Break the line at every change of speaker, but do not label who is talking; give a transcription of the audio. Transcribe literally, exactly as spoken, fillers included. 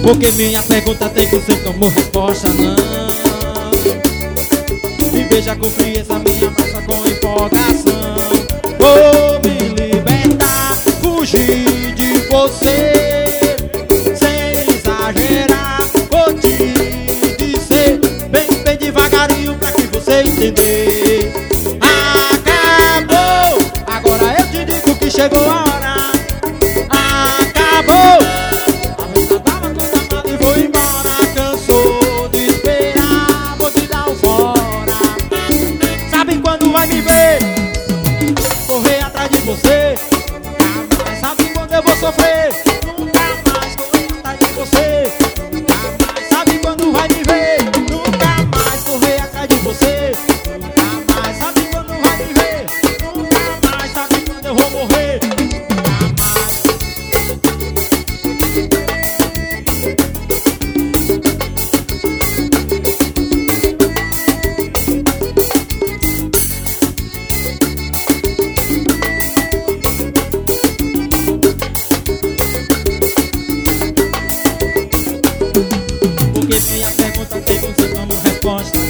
Porque minha pergunta tem que ser como resposta, não. E veja com frieza minha massa com empolgação. Vou me libertar, fugir de você, sem exagerar. Vou te dizer bem, bem devagarinho pra que você entender. Acabou, agora eu te digo que chegou a hora. Acabou, arrasta da coisa amada e vou embora. Cansou de esperar, vou te dar um fora. Sabe quando vai me ver correr atrás de você? Nunca mais. Sabe quando eu vou sofrer? Nunca mais correr atrás de você. Nunca mais. Sabe quando vai me ver? Nunca mais correr atrás de você. Nunca mais. Sabe quando vai me ver? Nunca mais. Sabe quando eu vou morrer? Porque minha pergunta tem você como resposta.